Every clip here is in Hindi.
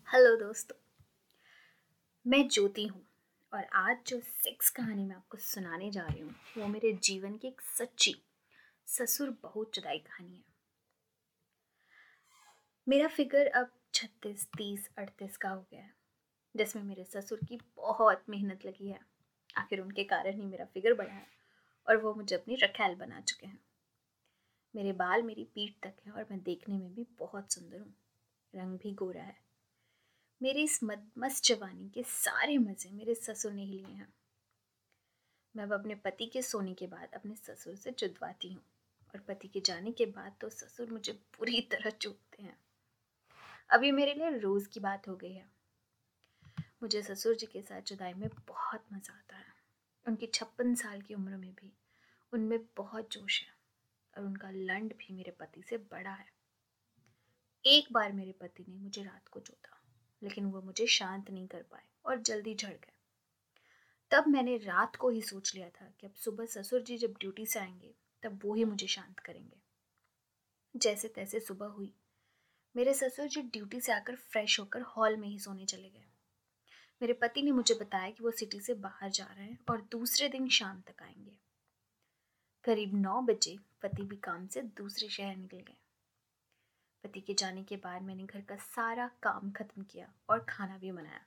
हेलो दोस्तों। मैं ज्योति हूँ और आज जो सेक्स कहानी मैं आपको सुनाने जा रही हूँ वो मेरे जीवन की एक सच्ची ससुर बहू जुदाई कहानी है। मेरा फिगर अब 36, 30, 38 का हो गया है, जिसमें मेरे ससुर की बहुत मेहनत लगी है। आखिर उनके कारण ही मेरा फिगर बढ़ा है और वो मुझे अपनी रखैल बना चुके हैं। मेरे बाल मेरी पीठ तक हैं और मैं देखने में भी बहुत सुंदर हूँ। रंग भी गोरा है। मेरी इस मस्त जवानी के सारे मज़े मेरे ससुर ने ही लिए हैं। मैं अब अपने पति के सोने के बाद अपने ससुर से जुदवाती हूँ और पति के जाने के बाद तो ससुर मुझे बुरी तरह चूकते हैं। अब ये मेरे लिए रोज़ की बात हो गई है। मुझे ससुर जी के साथ जुदाई में बहुत मज़ा आता है। उनकी 56 साल की उम्र में भी उनमें बहुत जोश है और उनका लंड भी मेरे पति से बड़ा है। एक बार मेरे पति ने मुझे रात को जोता, लेकिन वो मुझे शांत नहीं कर पाए और जल्दी झड़ गए। तब मैंने रात को ही सोच लिया था कि अब सुबह ससुर जी जब ड्यूटी से आएंगे तब वो ही मुझे शांत करेंगे। जैसे तैसे सुबह हुई। मेरे ससुर जी ड्यूटी से आकर फ्रेश होकर हॉल में ही सोने चले गए। मेरे पति ने मुझे बताया कि वो सिटी से बाहर जा रहे हैं और दूसरे दिन शाम तक आएंगे। करीब 9 बजे पति भी काम से दूसरे शहर निकल गए। पति के जाने के बाद मैंने घर का सारा काम खत्म किया और खाना भी बनाया।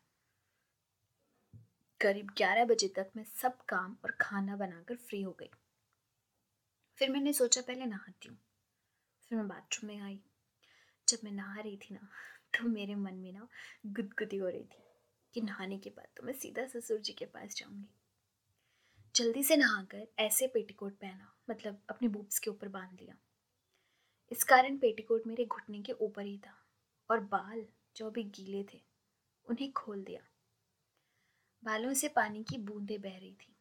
करीब 11 बजे तक मैं सब काम और खाना बनाकर फ्री हो गई। फिर मैंने सोचा पहले नहाती हूँ। फिर मैं बाथरूम में आई। जब मैं नहा रही थी ना, तो मेरे मन में ना गुदगुदी हो रही थी कि नहाने के बाद तो मैं सीधा ससुर जी के पास जाऊंगी। जल्दी से नहाकर ऐसे पेटीकोट पहना, मतलब अपने बूब्स के ऊपर बांध लिया। इस कारण पेटीकोट मेरे घुटने के ऊपर ही था और बाल जो अभी गीले थे उन्हें खोल दिया। बालों से पानी की बूंदें बह रही थी।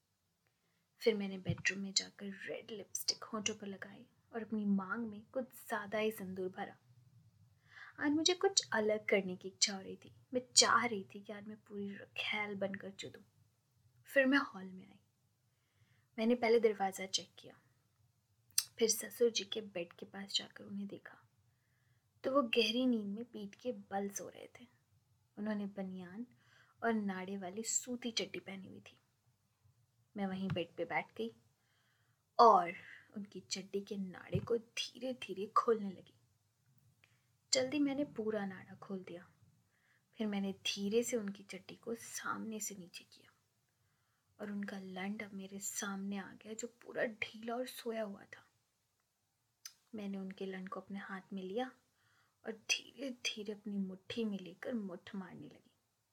फिर मैंने बेडरूम में जाकर रेड लिपस्टिक होंठों पर लगाई और अपनी मांग में कुछ ज़्यादा ही सिंदूर भरा। आज मुझे कुछ अलग करने की इच्छा हो रही थी। मैं चाह रही थी कि आज मैं पूरी रखैल बनकर चुदूं। फिर मैं हॉल में आई। मैंने पहले दरवाज़ा चेक किया, फिर ससुर जी के बेड के पास जाकर उन्हें देखा तो वो गहरी नींद में पीठ के बल सो रहे थे। उन्होंने बनियान और नाड़े वाली सूती चड्डी पहनी हुई थी। मैं वहीं बेड पे बैठ गई और उनकी चड्डी के नाड़े को धीरे धीरे खोलने लगी। जल्दी मैंने पूरा नाड़ा खोल दिया। फिर मैंने धीरे से उनकी चड्डी को सामने से नीचे किया और उनका लंड अब मेरे सामने आ गया, जो पूरा ढीला और सोया हुआ था। मैंने उनके लंड को अपने हाथ में लिया और धीरे धीरे अपनी मुट्ठी में लेकर मुट्ठ मारने लगी।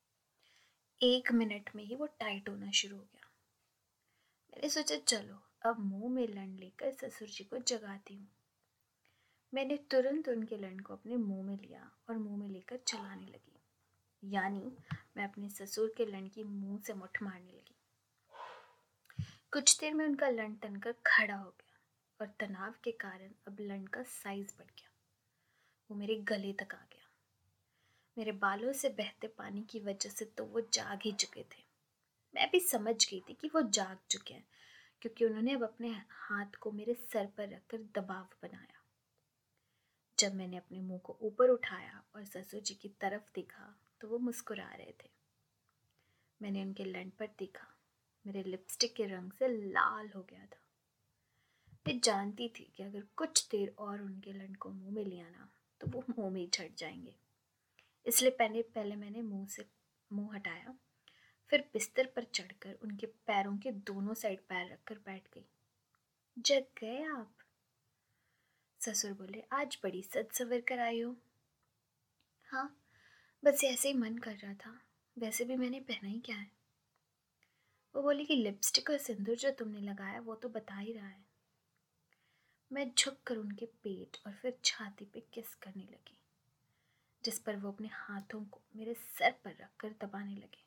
1 मिनट में ही वो टाइट होना शुरू हो गया। मैंने सोचा चलो अब मुंह में लंड लेकर ससुर जी को जगाती हूँ। मैंने तुरंत उनके लंड को अपने मुंह में लिया और मुंह में लेकर चलाने लगी, यानी मैं अपने ससुर के लंड की मुंह से मुट्ठ मारने लगी। कुछ देर में उनका लंड तनकर खड़ा हो गया और तनाव के कारण अब लंड का साइज बढ़ गया। वो मेरे गले तक आ गया। मेरे बालों से बहते पानी की वजह से तो वो जाग ही चुके थे। मैं भी समझ गई थी कि वो जाग चुके हैं, क्योंकि उन्होंने अब अपने हाथ को मेरे सर पर रखकर दबाव बनाया। जब मैंने अपने मुंह को ऊपर उठाया और ससुर जी की तरफ देखा तो वो मुस्कुरा रहे थे। मैंने उनके लंड पर देखा। मेरे लिपस्टिक के रंग से लाल हो गया था। मैं जानती थी कि अगर कुछ देर और उनके लंड को मुंह में लिया ना तो वो मुंह में ही झड़ जाएंगे। इसलिए पहले मैंने मुंह हटाया। फिर बिस्तर पर चढ़कर उनके पैरों के दोनों साइड पैर रखकर बैठ गई। जग गए आप? ससुर बोले, आज बड़ी सज सवर कर आई हो। हाँ, बस ऐसे ही मन कर रहा था। वैसे भी मैंने पहना ही क्या है। वो बोली कि लिपस्टिक और सिंदूर जो तुमने लगाया वो तो बता ही रहा है। मैं झुक कर उनके पेट और फिर छाती पे किस करने लगी, जिस पर वो अपने हाथों को मेरे सर पर रखकर दबाने लगे।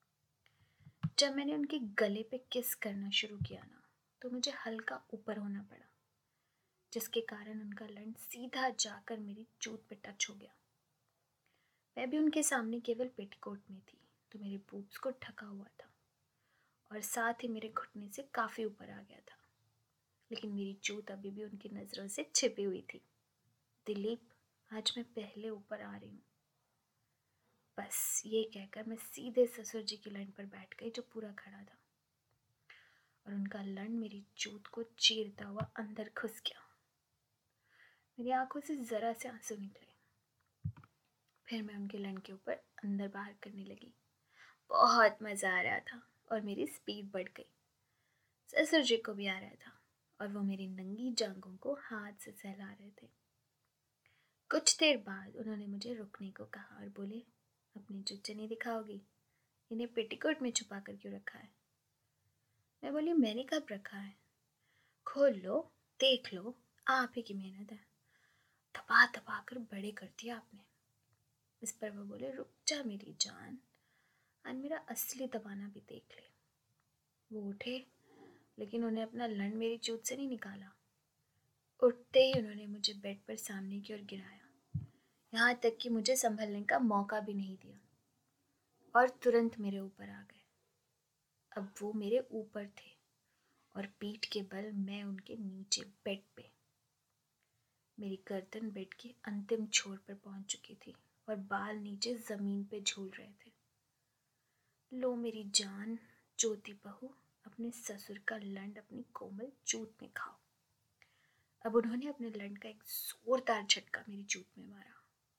जब मैंने उनके गले पे किस करना शुरू किया ना तो मुझे हल्का ऊपर होना पड़ा, जिसके कारण उनका लंड सीधा जाकर मेरी चूत पे टच हो गया। मैं भी उनके सामने केवल पेटीकोट में थी तो मेरे बूब्स को ढका हुआ था और साथ ही मेरे घुटने से काफ़ी ऊपर आ गया था, लेकिन मेरी चूत अभी भी उनकी नज़रों से छिपी हुई थी। दिलीप, आज मैं पहले ऊपर आ रही हूँ। बस ये कहकर मैं सीधे ससुर जी की लंड पर बैठ गई जो पूरा खड़ा था, और उनका लंड मेरी चूत को चीरता हुआ अंदर घुस गया। मेरी आंखों से जरा से आंसू निकले। फिर मैं उनके लंड के ऊपर अंदर बाहर करने लगी। बहुत मज़ा आ रहा था और मेरी स्पीड बढ़ गई। ससुर जी को भी आ रहा था और वो मेरी नंगी जांघों को हाथ से सहला रहे थे। कुछ देर बाद उन्होंने मुझे रुकने को कहा और बोले, अपनी चुच्चे नहीं दिखाओगी? इन्हें पेटीकोट में छुपा कर क्यों रखा है? मैं बोली, मैंने कब रखा है? खोल लो, देख लो, आप ही की मेहनत है। दबा दबा कर बड़े कर दिया आपने। इस पर वो बोले, रुक जा मेरी जान, आज मेरा असली दबाना भी देख ले। वो उठे, लेकिन उन्हें अपना लंड मेरी चोट से नहीं निकाला। उठते ही उन्होंने मुझे बेड पर सामने की ओर गिराया, यहाँ तक कि मुझे संभलने का मौका भी नहीं दिया, और तुरंत मेरे ऊपर आ गए। अब वो मेरे ऊपर थे और पीठ के बल मैं उनके नीचे बेड पे। मेरी गर्दन बेड के अंतिम छोर पर पहुंच चुकी थी और बाल नीचे जमीन पे झूल रहे थे। लो मेरी जान ज्योति बहू, अपने ससुर का लंड अपनी कोमल चूत में खाओ। अब उन्होंने अपने लंड का एक जोरदार झटका मेरी चूत में मारा।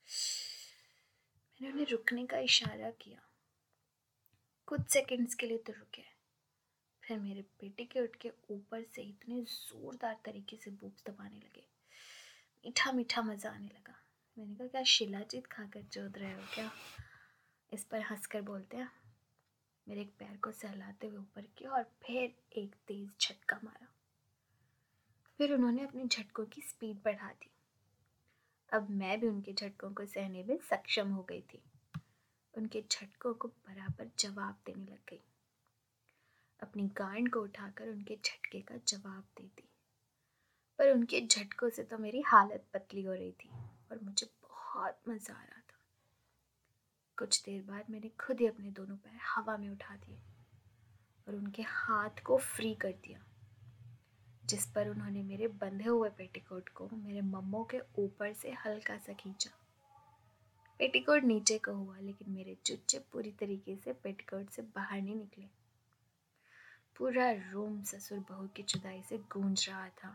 मैंने उन्हें रुकने का इशारा किया। कुछ सेकंड्स के लिए तो रुके, फिर मेरे पेटी के उठ के ऊपर से इतने जोरदार तरीके से बूब्स दबाने लगे। मीठा मीठा मजा आने लगा। मैंने कहा, क्या शिलाजीत खाकर चोद रहे हो क्या? इस पर हंसकर बोलते हैं। मेरे एक पैर को सहलाते हुए ऊपर किया और फिर एक तेज झटका मारा। फिर उन्होंने अपने झटकों की स्पीड बढ़ा दी। अब मैं भी उनके झटकों को सहने में सक्षम हो गई थी। उनके झटकों को बराबर जवाब देने लग गई। अपनी गांड को उठाकर उनके झटके का जवाब देती, पर उनके झटकों से तो मेरी हालत पतली हो रही थी और मुझे बहुत मजा आ रहा था। कुछ देर बाद मैंने खुद ही अपने दोनों पैर हवा में उठा दिए और उनके हाथ को फ्री कर दिया, जिस पर उन्होंने मेरे बंधे हुए पेटीकोट को मेरे मम्मों के ऊपर से हल्का सा खींचा। पेटीकोट नीचे को हुआ, लेकिन मेरे चुच्चे पूरी तरीके से पेटीकोट से बाहर नहीं निकले। पूरा रूम ससुर बहू की जुदाई से गूंज रहा था।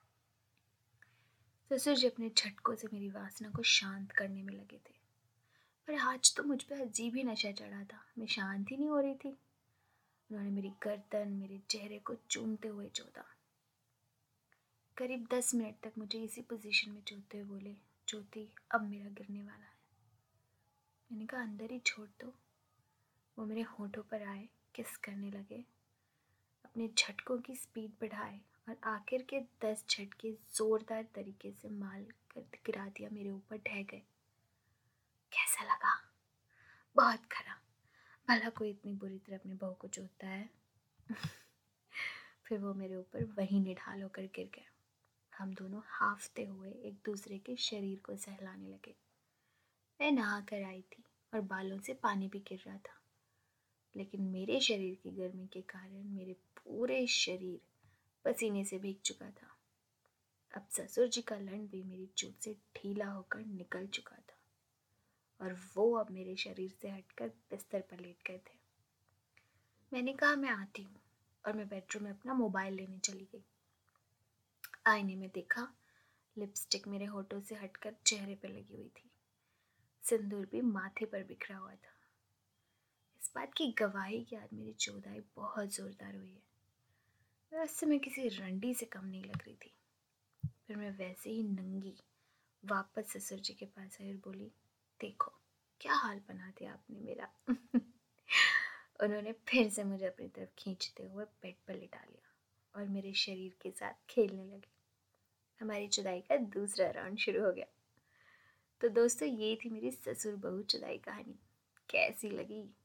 ससुर जी अपने झटकों से मेरी वासना को शांत करने में लगे थे, पर आज तो मुझ पर अजीब ही नशा चढ़ा था। मैं शांत ही नहीं हो रही थी। उन्होंने मेरी गर्दन, मेरे चेहरे को चूमते हुए चोदा। करीब 10 मिनट तक मुझे इसी पोजीशन में चोदते हुए बोले, ज्योति अब मेरा गिरने वाला है। मैंने कहा, अंदर ही छोड़ दो। वो मेरे होठों पर आए, किस करने लगे, अपने झटकों की स्पीड बढ़ाए और आखिर के 10 झटके जोरदार तरीके से मार कर गिरा दिया, मेरे ऊपर ढह गए। कैसा लगा? बहुत खरा। भला कोई इतनी बुरी तरह अपनी बहू को चोदता है? फिर वो मेरे ऊपर वहीं निढाल होकर गिर गए। हम दोनों हाफते हुए एक दूसरे के शरीर को सहलाने लगे। मैं नहा कर आई थी और बालों से पानी भी गिर रहा था, लेकिन मेरे शरीर की गर्मी के कारण मेरे पूरे शरीर पसीने से भीग चुका था। अब ससुर जी का लंड भी मेरी चोट से ढीला होकर निकल चुका था और वो अब मेरे शरीर से हटकर बिस्तर पर लेट गए थे। मैंने कहा, मैं आती हूँ, और मैं बेडरूम में अपना मोबाइल लेने चली गई। आईने में देखा, लिपस्टिक मेरे होठों से हटकर चेहरे पर लगी हुई थी। सिंदूर भी माथे पर बिखरा हुआ था। इस बात की गवाही कि आज मेरी चौधाई बहुत जोरदार हुई है। वैसे मैं किसी रंडी से कम नहीं लग रही थी। फिर मैं वैसे ही नंगी वापस ससुर जी के पास आई और बोली, देखो क्या हाल बना दिया आपने मेरा। उन्होंने फिर से मुझे अपनी तरफ खींचते हुए बेड पर लिटा लिया और मेरे शरीर के साथ खेलने लगे। हमारी जुदाई का दूसरा राउंड शुरू हो गया। तो दोस्तों, ये थी मेरी ससुर बहू जुदाई कहानी। कैसी लगी